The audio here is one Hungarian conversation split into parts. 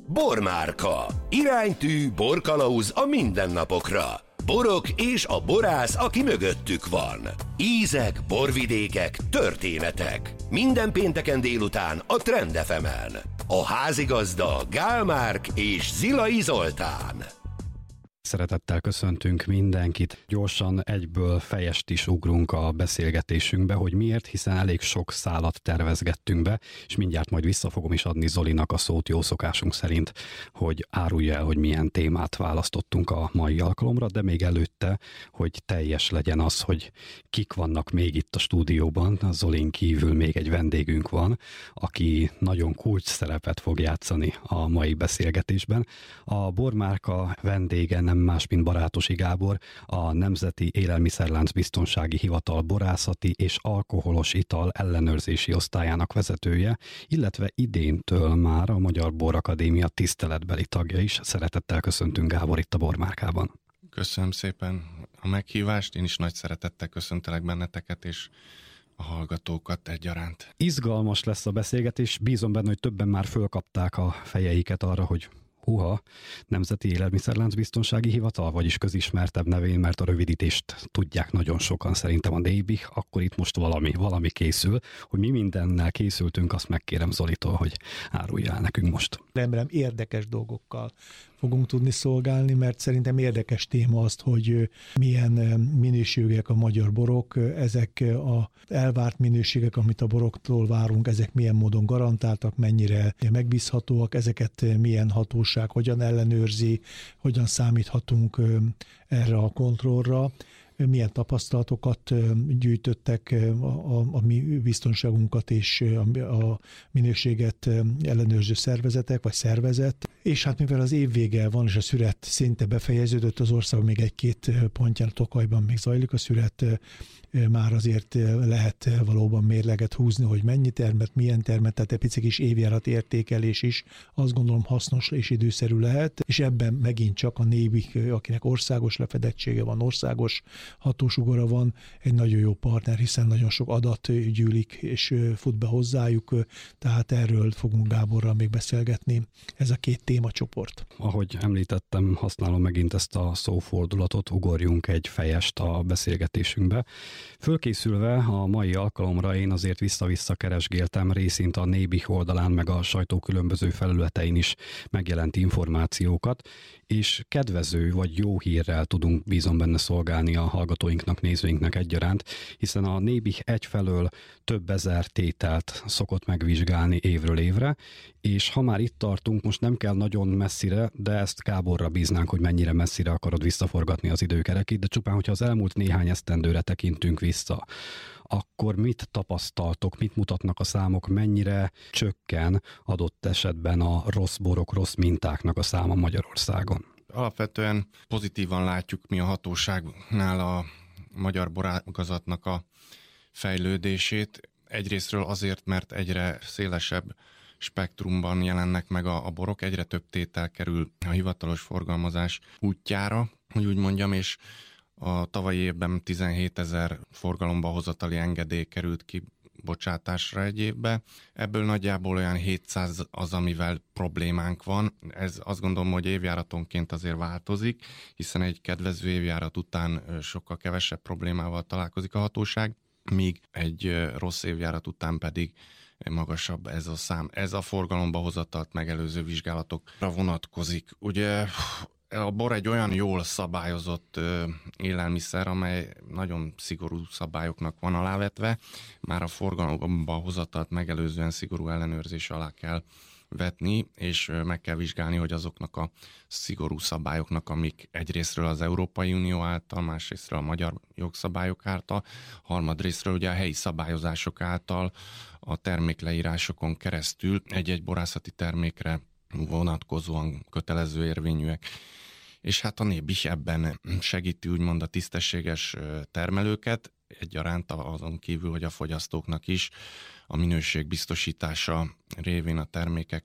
Bormárka. Iránytű, borkalauz a mindennapokra. Borok és a borász, aki mögöttük van. Ízek, borvidékek, történetek. Minden pénteken délután a Trend FM-en. A házigazda Gál Márk és Zilai Zoltán. Szeretettel köszöntünk mindenkit. Gyorsan egyből fejest is ugrunk a beszélgetésünkbe, hogy miért, hiszen elég sok szálat tervezgettünk be, és mindjárt majd vissza fogom is adni Zolinak a szót jó szokásunk szerint, hogy árulja el, hogy milyen témát választottunk a mai alkalomra, de még előtte, hogy teljes legyen az, hogy kik vannak még itt a stúdióban. A Zolin kívül még egy vendégünk van, aki nagyon kulcs szerepet fog játszani a mai beszélgetésben. A Bormárka vendége nem más, mint Barátosi Gábor, a Nemzeti Élelmiszerlánc Biztonsági Hivatal borászati és alkoholos ital ellenőrzési osztályának vezetője, illetve idéntől már a Magyar Borakadémia tiszteletbeli tagja is. Szeretettel köszöntünk, Gábor, itt a Bormárkában. Köszönöm szépen a meghívást, én is nagy szeretettel köszöntelek benneteket, és a hallgatókat egyaránt. Izgalmas lesz a beszélgetés, bízom benne, hogy többen már fölkapták a fejeiket arra, hogy Nemzeti Élelmiszerlánc Biztonsági Hivatal, vagyis közismertebb nevén, mert a rövidítést tudják nagyon sokan szerintem a NÉBI, akkor itt most valami készül. Hogy mi mindennel készültünk, azt megkérem Zolitól, hogy árulja el nekünk most. Remélem érdekes dolgokkal fogunk tudni szolgálni, mert szerintem érdekes téma azt, hogy milyen minőségek a magyar borok, ezek a elvárt minőségek, amit a boroktól várunk, ezek milyen módon garantáltak, mennyire megbízhatóak, ezeket milyen hatóság hogyan ellenőrzi, hogyan számíthatunk erre a kontrollra, milyen tapasztalatokat gyűjtöttek a mi biztonságunkat és a minőséget ellenőrző szervezetek vagy szervezet. És hát mivel az év vége van, és a szüret szinte befejeződött, az ország még egy-két pontján, Tokajban még zajlik a szüret, már azért lehet valóban mérleget húzni, hogy mennyi termet, milyen termet, tehát egy pici kis évjárat értékelés is azt gondolom hasznos és időszerű lehet, és ebben megint csak a NÉBI, akinek országos lefedettsége van, országos hatósugara van, egy nagyon jó partner, hiszen nagyon sok adat gyűlik és fut be hozzájuk, tehát erről fogunk Gáborral még beszélgetni. Ez a két témacsoport. Ahogy említettem, használom megint ezt a szófordulatot, ugorjunk egy fejest a beszélgetésünkbe. Fölkészülve a mai alkalomra én azért vissza-vissza keresgéltem részint a NÉBI oldalán, meg a sajtó különböző felületein is megjelent információkat, és kedvező vagy jó hírrel tudunk, bízom benne, szolgálni a hallgatóinknak, nézőinknek egyaránt, hiszen a NÉBI egyfelől több ezer tételt szokott megvizsgálni évről évre, és ha már itt tartunk, most nem kell nagyon messzire, de ezt Gáborra bíznánk, hogy mennyire messzire akarod visszaforgatni az időkerekét, de csupán, hogyha az elmúlt néhány esztendőre tekintünk vissza, akkor mit tapasztaltok, mit mutatnak a számok, mennyire csökken adott esetben a rossz borok, rossz mintáknak a száma Magyarországon? Alapvetően pozitívan látjuk mi a hatóságnál a magyar borágazatnak a fejlődését. Egyrésztről azért, mert egyre szélesebb spektrumban jelennek meg a borok, egyre több tétel kerül a hivatalos forgalmazás útjára, hogy úgy mondjam, és a tavalyi évben 17 000 forgalomba hozatali engedély került ki bocsátásra egy évbe. Ebből nagyjából olyan 700 az, amivel problémánk van. Ez azt gondolom, hogy évjáratonként azért változik, hiszen egy kedvező évjárat után sokkal kevesebb problémával találkozik a hatóság, míg egy rossz évjárat után pedig magasabb ez a szám. Ez a forgalomba hozatalt megelőző vizsgálatokra vonatkozik. Ugye a bor egy olyan jól szabályozott élelmiszer, amely nagyon szigorú szabályoknak van alávetve, már a forgalomba hozatalt megelőzően szigorú ellenőrzés alá kell vetni, és meg kell vizsgálni, hogy azoknak a szigorú szabályoknak, amik egyrésztről az Európai Unió által, másrésztről a magyar jogszabályok által, harmadrésztről ugye a helyi szabályozások által a termékleírásokon keresztül egy-egy borászati termékre vonatkozóan kötelező érvényűek. És hát a NÉBI ebben segíti úgymond a tisztességes termelőket, egyaránt azon kívül, hogy a fogyasztóknak is a minőség biztosítása révén a termékeknek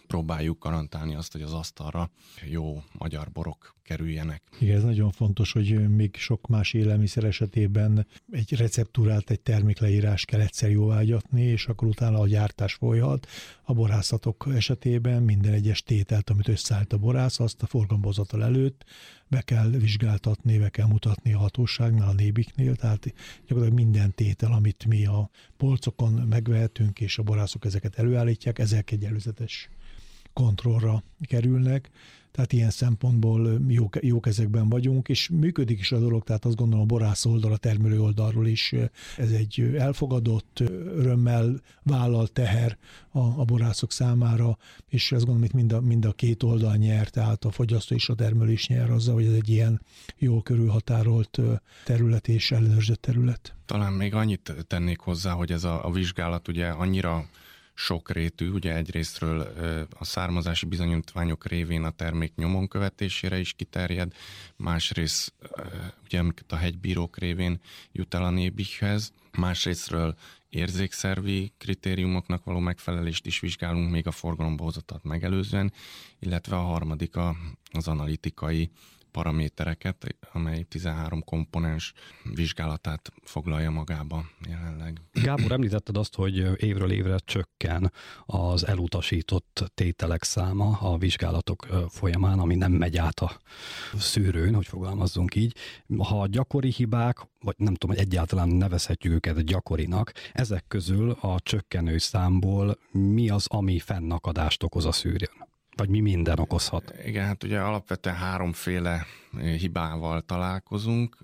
próbáljuk garantálni azt, hogy az asztalra jó magyar borok kerüljenek. Igen, ez nagyon fontos, hogy még sok más élelmiszer esetében egy receptúrát, egy termékleírás kell egyszer jóvágyatni, és akkor utána a gyártás folyhat. A borászatok esetében minden egyes tételt, amit összeállt a borász, azt a forgalomhozatal előtt be kell vizsgáltatni, be kell mutatni a hatóságnál, a NÉBIK-nél, tehát gyakorlatilag minden tétel, amit mi a polcokon megvehetünk, és a borászok ezeket előállítják, ezek egy előzetes kontrollra kerülnek, tehát ilyen szempontból jó kezekben vagyunk, és működik is a dolog, tehát azt gondolom a borász oldal, a termelő oldalról is ez egy elfogadott, örömmel vállalt teher a borászok számára, és azt gondolom, itt mind a két oldal nyer, tehát a fogyasztó és a termelő is nyer azzal, hogy ez egy ilyen jól körülhatárolt terület és ellenőrzött terület. Talán még annyit tennék hozzá, hogy ez a vizsgálat ugye annyira sokrétű, ugye egyrésztről a származási bizonyítványok révén a termék nyomon követésére is kiterjed, másrészt ugye a hegybírók révén jut el a NÉBIK-hez, másrésztről érzékszervi kritériumoknak való megfelelést is vizsgálunk még a forgalomba hozatat megelőzően, illetve a harmadik az analitikai paramétereket, amely 13 komponens vizsgálatát foglalja magába jelenleg. Gábor, említetted azt, hogy évről évre csökken az elutasított tételek száma a vizsgálatok folyamán, ami nem megy át a szűrőn, hogy fogalmazzunk így. Ha a gyakori hibák, vagy nem tudom, hogy egyáltalán nevezhetjük őket gyakorinak, ezek közül a csökkenő számból mi az, ami fennakadást okoz a szűrőn? Vagy mi minden okozhat? Igen, hát ugye alapvetően háromféle hibával találkozunk.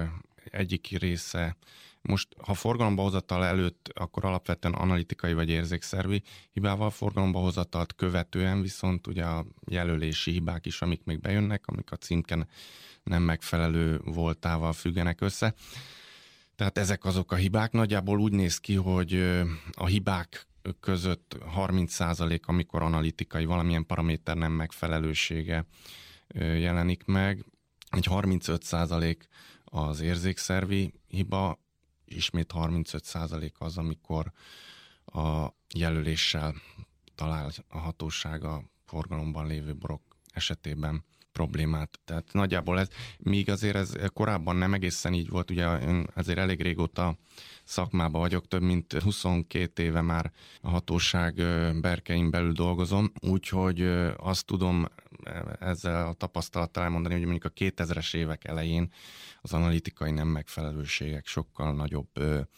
Egyik része, most ha forgalomba hozatal előtt, akkor alapvetően analitikai vagy érzékszervi hibával, forgalomba hozatalt követően viszont ugye a jelölési hibák is, amik még bejönnek, amik a címken nem megfelelő voltával függenek össze. Tehát ezek azok a hibák. Nagyjából úgy néz ki, hogy a hibák között 30%, amikor analitikai valamilyen paraméter nem megfelelősége jelenik meg, egy 35% az érzékszervi hiba, ismét 35% az, amikor a jelöléssel talál a hatóság a forgalomban lévő borok esetében problémát. Tehát nagyjából ez, míg azért ez korábban nem egészen így volt, ugye én azért elég régóta szakmában vagyok, több mint 22 éve már a hatóság berkein belül dolgozom, úgyhogy azt tudom ezzel a tapasztalattal elmondani, hogy mondjuk a 2000-es évek elején az analitikai nem megfelelőségek sokkal nagyobb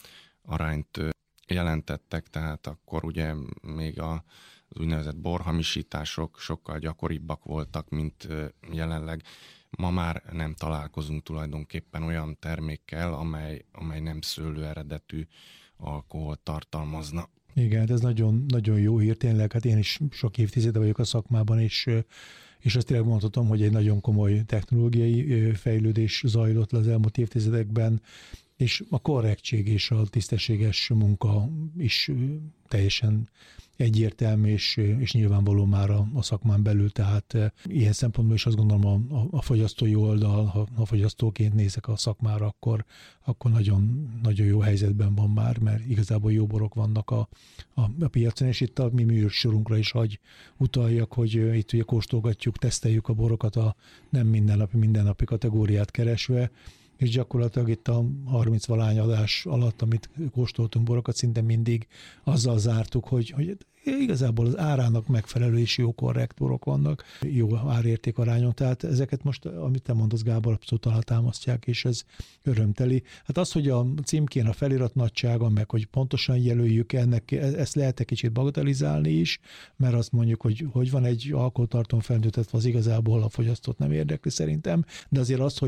arányt jelentettek, tehát akkor ugye még az úgynevezett borhamisítások sokkal gyakoribbak voltak, mint jelenleg. Ma már nem találkozunk tulajdonképpen olyan termékkel, amely nem szőlő eredetű alkoholt tartalmazna. Igen, ez nagyon, nagyon jó hír tényleg, hát én is sok évtizede vagyok a szakmában, és azt tényleg mondhatom, hogy egy nagyon komoly technológiai fejlődés zajlott le az elmúlt évtizedekben, és a korrektség és a tisztességes munka is teljesen egyértelmű, és nyilvánvaló már a szakmán belül, tehát ilyen szempontból is azt gondolom a fogyasztói oldal, ha fogyasztóként nézek a szakmára, akkor nagyon, nagyon jó helyzetben van már, mert igazából jó borok vannak a piacon, és itt a mi műsorunkra is hagy utaljak, hogy itt ugye kóstolgatjuk, teszteljük a borokat a nem mindennapi kategóriát keresve, és gyakorlatilag itt a 30-valány adás alatt, amit kóstoltunk borokat, szinte mindig azzal zártuk, hogy igazából az árának megfelelő és jó korrekt borok vannak, jó árérték arányon, tehát ezeket most, amit te mondasz, Gábor, abszolút alátámasztják, és ez örömteli. Hát az, hogy a címkén a felirat nagysága, meg hogy pontosan jelöljük ezt lehet egy kicsit bagatelizálni is, mert azt mondjuk, hogy van egy alkoholtartalom feltüntetve, az igazából a fogyasztót nem érdekli szerintem, de azért az,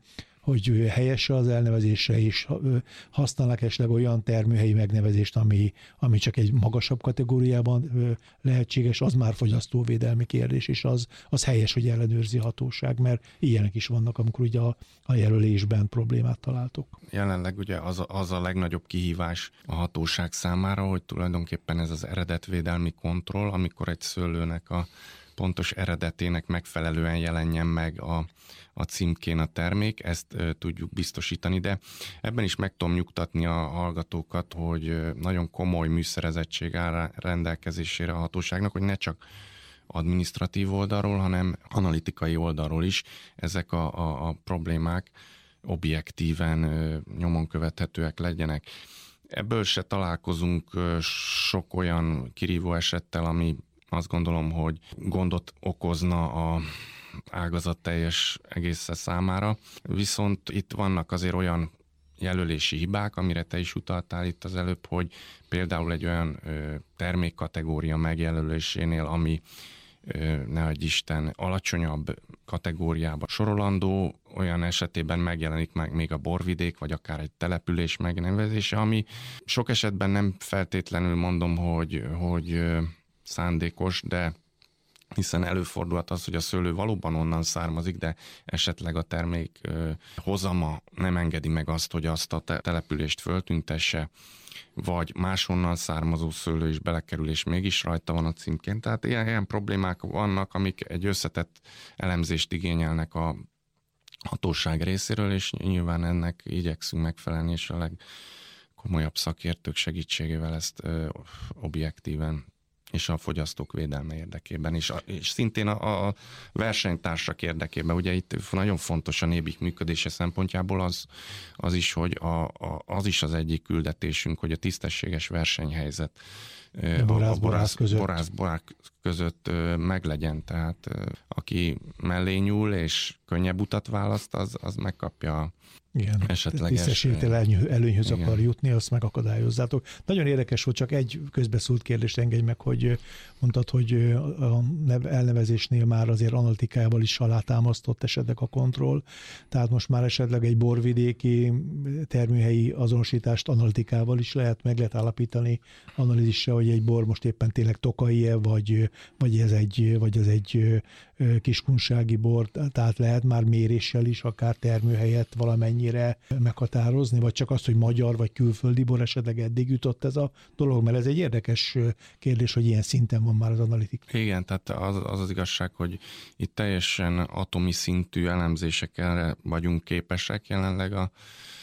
hogy helyes az elnevezése, és használnak esetleg olyan termőhelyi megnevezést, ami csak egy magasabb kategóriában lehetséges, az már fogyasztóvédelmi kérdés, és az helyes, hogy ellenőrzi a hatóság, mert ilyenek is vannak, amikor ugye a jelölésben problémát találtok. Jelenleg ugye az a legnagyobb kihívás a hatóság számára, hogy tulajdonképpen ez az eredetvédelmi kontroll, amikor egy szőlőnek a pontos eredetének megfelelően jelenjen meg a címkén a termék, ezt tudjuk biztosítani, de ebben is meg tudom nyugtatni a hallgatókat, hogy nagyon komoly műszerezettség áll rendelkezésére a hatóságnak, hogy ne csak adminisztratív oldalról, hanem analitikai oldalról is ezek a problémák objektíven nyomon követhetőek legyenek. Ebből se találkozunk sok olyan kirívó esettel, ami azt gondolom, hogy gondot okozna a ágazat teljes egésze számára. Viszont itt vannak azért olyan jelölési hibák, amire te is utaltál itt az előbb, hogy például egy olyan termékkategória megjelölésénél, ami nehogy Isten alacsonyabb kategóriába sorolandó, olyan esetében megjelenik meg még a borvidék, vagy akár egy település megnevezése, ami sok esetben nem feltétlenül mondom, hogy szándékos, de hiszen előfordulhat az, hogy a szőlő valóban onnan származik, de esetleg a termék hozama nem engedi meg azt, hogy azt a települést föltüntesse, vagy máshonnan származó szőlő is belekerül, és mégis rajta van a címkén. Tehát ilyen problémák vannak, amik egy összetett elemzést igényelnek a hatóság részéről, és nyilván ennek igyekszünk megfelelni, és a legkomolyabb szakértők segítségével ezt objektíven és a fogyasztók védelme érdekében, és szintén a versenytársak érdekében. Ugye itt nagyon fontos a Nébik működése szempontjából az is, hogy az is az egyik küldetésünk, hogy a tisztességes versenyhelyzet borász között meglegyen. Tehát aki mellé nyúl és könnyebb utat választ, az megkapja esetleges... Tisztességtelen előnyhöz akar jutni, azt megakadályozzátok. Nagyon érdekes, hogy csak egy közbeszólt kérdést engedj meg, hogy mondtad, hogy a elnevezésnél már azért analitikával is alátámasztott esetleg a kontroll. Tehát most már esetleg egy borvidéki termőhelyi azonosítást analitikával is meg lehet állapítani analízisre, hogy egy bor most éppen tényleg tokai-e, vagy ez egy kiskunsági bor, tehát lehet már méréssel is akár termőhelyet valamennyire meghatározni, vagy csak azt, hogy magyar vagy külföldi bor esetleg eddig jutott ez a dolog, mert ez egy érdekes kérdés, hogy ilyen szinten van már az analitika. Igen, tehát az igazság, hogy itt teljesen atomi szintű elemzésekre vagyunk képesek jelenleg a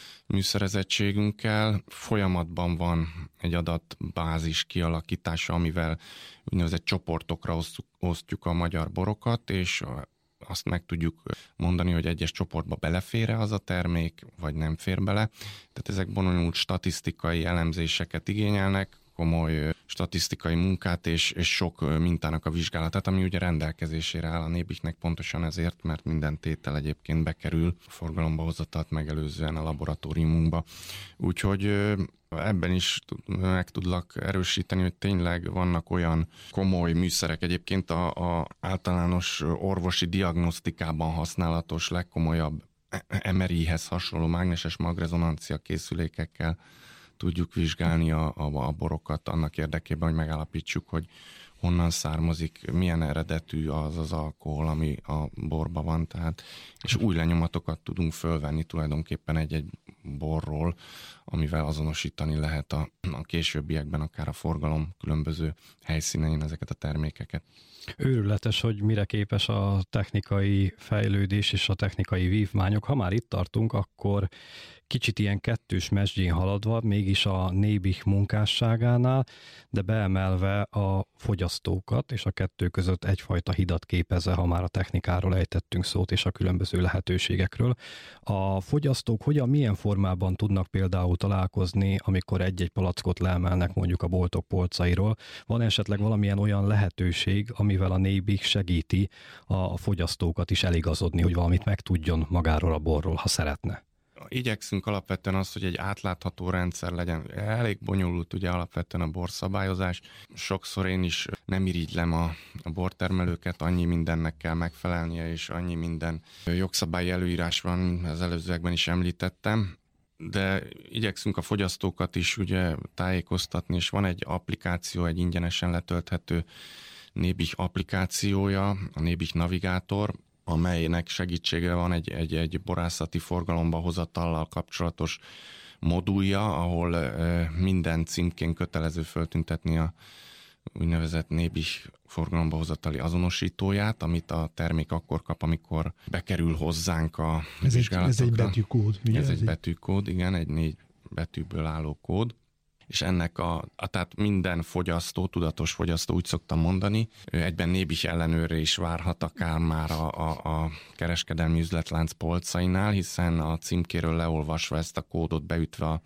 műszerezettségünkkel. Folyamatban van egy adatbázis kialakítása, amivel úgynevezett csoportokra osztjuk a magyar borokat, és azt meg tudjuk mondani, hogy egyes csoportba belefér-e az a termék, vagy nem fér bele. Tehát ezek bonyolult statisztikai elemzéseket igényelnek, komoly statisztikai munkát és sok mintának a vizsgálatát, ami ugye rendelkezésére áll a Nébiknek pontosan ezért, mert minden tétel egyébként bekerül forgalomba hozatalt megelőzően a laboratóriumunkba. Úgyhogy ebben is meg tudlak erősíteni, hogy tényleg vannak olyan komoly műszerek, egyébként a általános orvosi diagnosztikában használatos legkomolyabb MRI-hez hasonló mágneses magrezonancia készülékekkel tudjuk vizsgálni a borokat annak érdekében, hogy megállapítsuk, hogy honnan származik, milyen eredetű az alkohol, ami a borban van, tehát, és új lenyomatokat tudunk fölvenni tulajdonképpen egy borról, amivel azonosítani lehet a későbbiekben akár a forgalom különböző helyszínein ezeket a termékeket. Őrületes, hogy mire képes a technikai fejlődés és a technikai vívmányok. Ha már itt tartunk, akkor kicsit ilyen kettős mezsgyén haladva, mégis a Nébik munkásságánál, de beemelve a fogyasztókat, és a kettő között egyfajta hidat képezve, ha már a technikáról ejtettünk szót, és a különböző lehetőségekről. A fogyasztók milyen formában tudnak például találkozni, amikor egy-egy palackot leemelnek mondjuk a boltok polcairól? Van esetleg valamilyen olyan lehetőség, amivel a Nébik segíti a fogyasztókat is eligazodni, hogy valamit megtudjon magáról a borról, ha szeretne? Igyekszünk alapvetően azt, hogy egy átlátható rendszer legyen. Elég bonyolult ugye alapvetően a borszabályozás. Sokszor én is nem irigylem a bortermelőket, annyi mindennek kell megfelelnie, és annyi minden jogszabályi előírás van, az előzőekben is említettem. De igyekszünk a fogyasztókat is ugye tájékoztatni, és van egy applikáció, egy ingyenesen letölthető Nébik applikációja, a Nébik Navigátor, amelynek segítségre van egy borászati forgalomba hozatallal kapcsolatos modulja, ahol minden címkén kötelező föltüntetni a úgynevezett Nébik forgalomba hozatali azonosítóját, amit a termék akkor kap, amikor bekerül hozzánk a vizsgálatokra. Ez egy betűkód. Ez egy betűkód, igen, egy 4 betűből álló kód. és ennek tehát minden fogyasztó, tudatos fogyasztó, úgy szoktam mondani, egyben Nébih ellenőrre is várhat akár már a kereskedelmi üzletlánc polcainál, hiszen a címkéről leolvasva ezt a kódot beütve a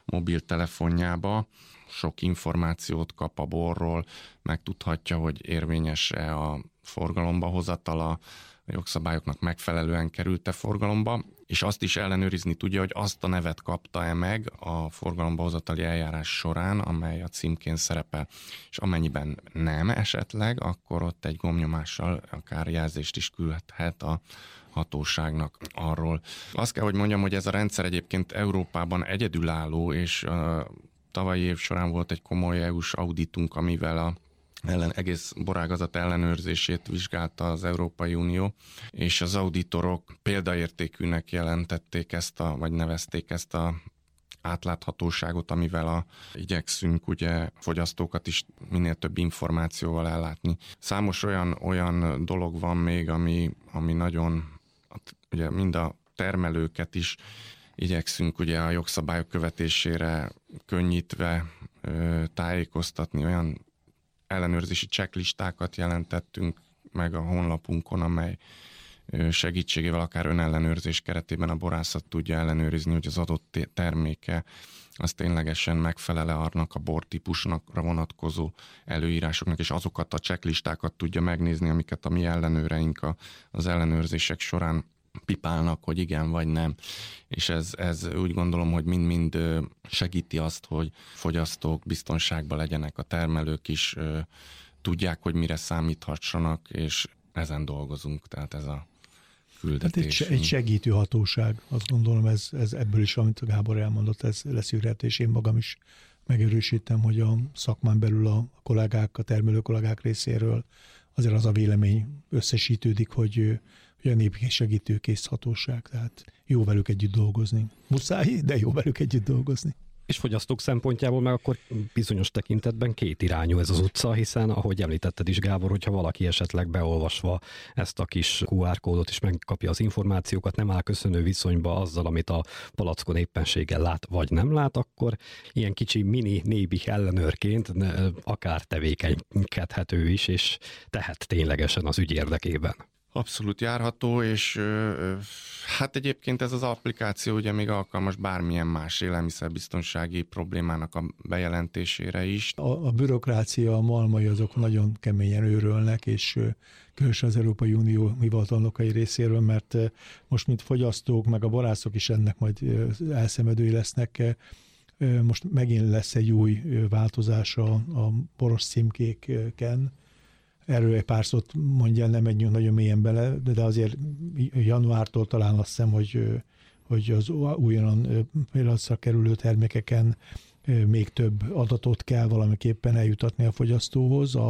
mobiltelefonjába, sok információt kap a borról, megtudhatja, hogy érvényes-e a forgalomba hozatala, a jogszabályoknak megfelelően került-e forgalomba, és azt is ellenőrizni tudja, hogy azt a nevet kapta-e meg a forgalomba hozatali eljárás során, amely a címkén szerepel. És amennyiben nem esetleg, akkor ott egy gombnyomással akár jelzést is küldhet a hatóságnak arról. Azt kell, hogy mondjam, hogy ez a rendszer egyébként Európában egyedülálló, és tavalyi év során volt egy komoly EU-s auditunk, amivel egész borágazat ellenőrzését vizsgálta az Európai Unió, és az auditorok példaértékűnek jelentették vagy nevezték ezt a átláthatóságot, amivel igyekszünk ugye fogyasztókat is minél több információval ellátni. Számos olyan dolog van még, ami nagyon, ugye mind a termelőket is igyekszünk ugye a jogszabályok követésére könnyítve tájékoztatni, olyan ellenőrzési checklistákat jelentettünk meg a honlapunkon, amely segítségével akár önellenőrzés keretében a borászat tudja ellenőrizni, hogy az adott terméke az ténylegesen megfelele annak a bortípusnak vonatkozó előírásoknak, és azokat a checklistákat tudja megnézni, amiket a mi ellenőreink az ellenőrzések során pipálnak, hogy igen vagy nem. És ez úgy gondolom, hogy mind-mind segíti azt, hogy fogyasztók biztonságban legyenek, a termelők is tudják, hogy mire számíthassanak, és ezen dolgozunk, tehát ez a küldetés. Hát egy segítő hatóság, azt gondolom, ez ebből is, amit a Gábor elmondott, ez leszűrhető, és én magam is megerősítem, hogy a szakmán belül a kollégák, a termelő kollégák részéről azért az a vélemény összesítődik, hogy a Nébih segítőkész hatóság, tehát jó velük együtt dolgozni. Muszáj, de jó velük együtt dolgozni. És fogyasztók szempontjából meg akkor bizonyos tekintetben kétirányú ez az utca, hiszen ahogy említetted is, Gábor, hogyha valaki esetleg beolvasva ezt a kis QR kódot is megkapja az információkat, nem áll köszönő viszonyba azzal, amit a palackon éppenséggel lát vagy nem lát, akkor ilyen kicsi mini Nébih ellenőrként akár tevékenykedhető is, és tehet ténylegesen az ügy érdekében. Abszolút járható, és hát egyébként ez az applikáció ugye még alkalmas bármilyen más élelmiszerbiztonsági problémának a bejelentésére is. A bürokrácia, a malmai azok nagyon keményen őrölnek, és különösen az Európai Unió hivatalnokai részéről, mert most mint fogyasztók, meg a borászok is ennek majd elszenvedői lesznek. Most megint lesz egy új változás a boros címkéken. Erről egy pár szót mondja, nem menjünk nagyon mélyen bele, de azért januártól talán azt hiszem, hogy az újonnan piacra kerülő termékeken még több adatot kell valamiképpen eljutatni a fogyasztóhoz a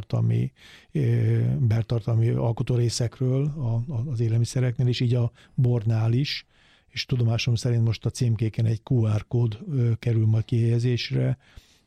beltartalmi alkotórészekről az élelmiszereknél, és így a bornál is, és tudomásom szerint most a címkéken egy QR kód kerül majd kihelyezésre,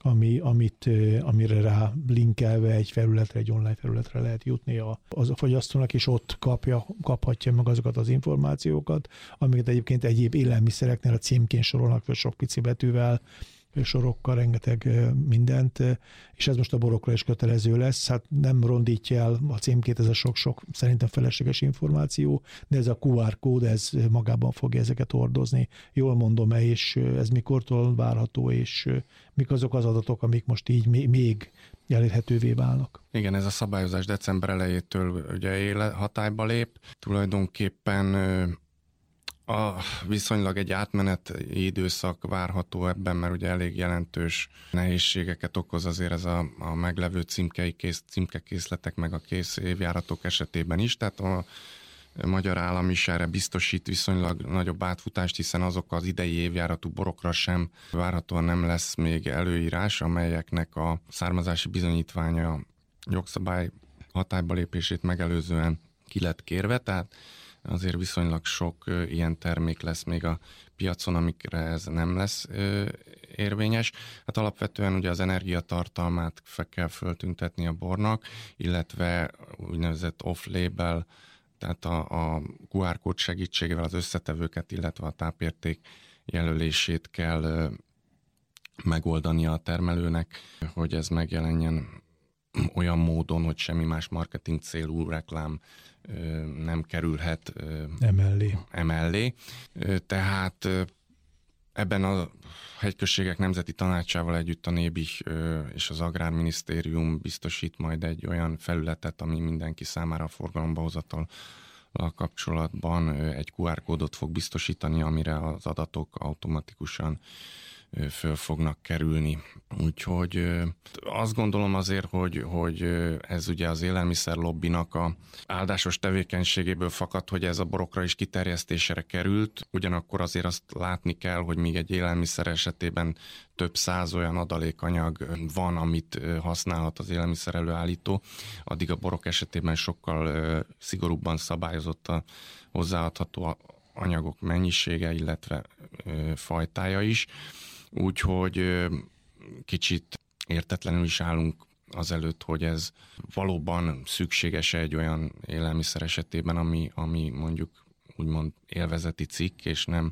amire rá linkelve egy felületre, egy online felületre lehet jutni az a fogyasztónak, és ott kaphatja meg azokat az információkat, amiket egyébként egyéb élelmiszereknél a címkén sorolnak fel sok pici betűvel, sorokkal, rengeteg mindent, és ez most a borokra is kötelező lesz. Hát nem rondítja el a címkét ez a sok-sok szerintem felesleges információ, de ez a QR kód, ez magában fogja ezeket hordozni. Jól mondom-e, és ez mikortól várható, és mik azok az adatok, amik most így még elérhetővé válnak? Igen, ez a szabályozás december elejétől ugye hatályba lép. Tulajdonképpen viszonylag egy átmeneti időszak várható ebben, mert ugye elég jelentős nehézségeket okoz azért ez a meglevő címkekészletek meg a kész évjáratok esetében is, tehát a magyar állam is erre biztosít viszonylag nagyobb átfutást, hiszen azok az idei évjáratú borokra sem várhatóan nem lesz még előírás, amelyeknek a származási bizonyítványa jogszabály hatályba lépését megelőzően ki lett kérve, tehát azért viszonylag sok ilyen termék lesz még a piacon, amikre ez nem lesz érvényes. Hát alapvetően ugye az energiatartalmát kell föltüntetni a bornak, illetve úgynevezett off-label, tehát a QR kód segítségével az összetevőket, illetve a tápérték jelölését kell megoldania a termelőnek, hogy ez megjelenjen olyan módon, hogy semmi más marketing célú reklám nem kerülhet emellé. Tehát ebben a Hegyközségek Nemzeti Tanácsával együtt a NÉBIH és az Agrárminisztérium biztosít majd egy olyan felületet, ami mindenki számára a forgalomba hozatallal kapcsolatban egy QR kódot fog biztosítani, amire az adatok automatikusan föl fognak kerülni. Úgyhogy azt gondolom azért, hogy ez ugye az élelmiszerlobbinak a áldásos tevékenységéből fakad, hogy ez a borokra is kiterjesztésre került. Ugyanakkor azért azt látni kell, hogy még egy élelmiszer esetében több száz olyan adalékanyag van, amit használhat az élelmiszer előállító, addig a borok esetében sokkal szigorúbban szabályozott a hozzáadható anyagok mennyisége, illetve fajtája is. Úgyhogy kicsit értetlenül is állunk azelőtt, hogy ez valóban szükséges egy olyan élelmiszer esetében, ami mondjuk úgymond élvezeti cikk, és nem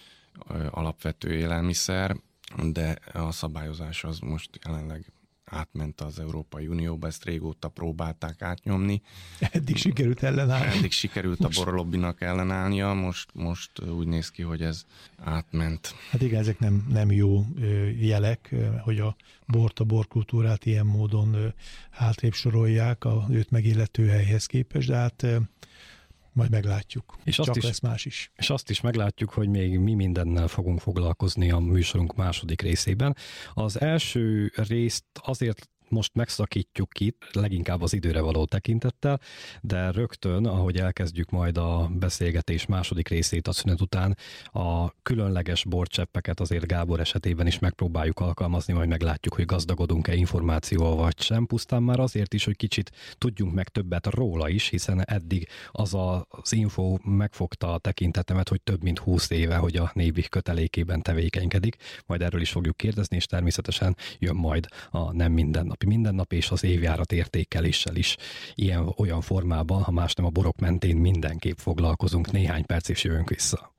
alapvető élelmiszer, de a szabályozás az most jelenleg átment az Európai Unióba, ezt régóta próbálták átnyomni. Eddig sikerült ellenállni. Eddig sikerült a borlobbinak ellenállnia, most úgy néz ki, hogy ez átment. Hát igen, ezek nem jó jelek, hogy a borkultúrát ilyen módon hátrébb sorolják a őt megillető helyhez képest, de hát majd meglátjuk. És csak lesz más is. És azt is meglátjuk, hogy még mi mindennel fogunk foglalkozni a műsorunk második részében. Az első részt azért most megszakítjuk itt, leginkább az időre való tekintettel, de rögtön, ahogy elkezdjük majd a beszélgetés második részét a szünet után, a különleges borcseppeket azért Gábor esetében is megpróbáljuk alkalmazni, majd meglátjuk, hogy gazdagodunk-e információval vagy sem. Pusztán már azért is, hogy kicsit tudjunk meg többet róla is, hiszen eddig az info megfogta a tekintetemet, hogy több mint 20 éve, hogy a NÉBIH kötelékében tevékenykedik. Majd erről is fogjuk kérdezni, és természetesen jön majd a nem mindennap és az évjárat értékeléssel is olyan formában, ha más nem a borok mentén mindenképp foglalkozunk. Néhány perc és jövünk vissza.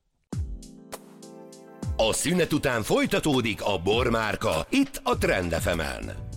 A szünet után folytatódik a Bormárka, itt a Trend FM-en.